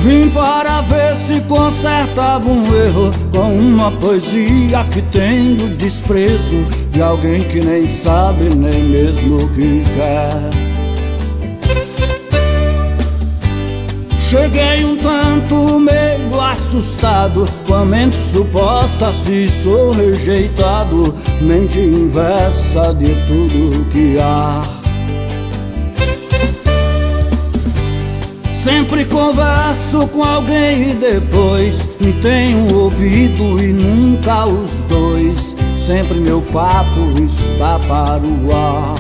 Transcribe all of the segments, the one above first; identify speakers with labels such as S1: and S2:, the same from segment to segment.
S1: Vim para ver se consertava um erro com uma poesia que tem o desprezo de alguém que nem sabe nem mesmo o que quer. Cheguei um tanto meio assustado com a mente suposta se sou rejeitado, mente inversa de tudo que há. Sempre converso com alguém e depois me tenho ouvido e nunca os dois. Sempre meu papo está para o ar.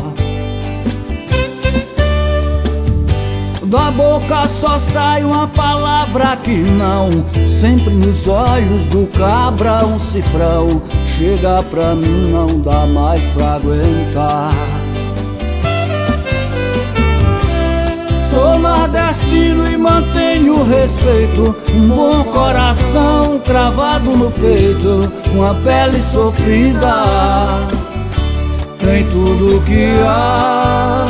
S1: Da boca só sai uma palavra que não. Sempre nos olhos do cabra um cifrão. Chega pra mim, não dá mais pra aguentar. Sou nordestino e mantenho respeito, um bom coração cravado no peito, uma pele sofrida, tem tudo que há.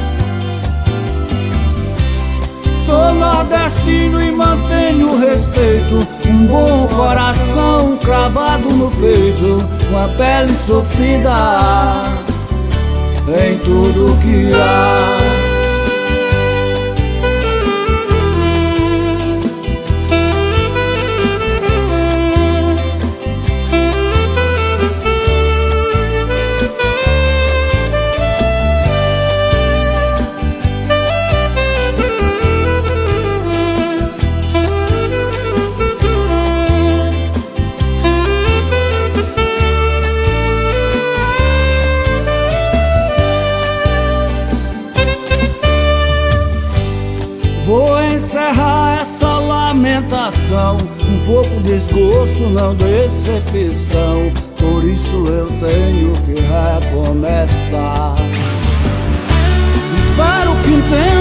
S1: Sou nordestino e mantenho respeito, um bom coração cravado no peito, uma pele sofrida, tem tudo que há. Vou encerrar essa lamentação, um pouco desgosto, não decepção. Por isso eu tenho que recomeçar. Espero que entenda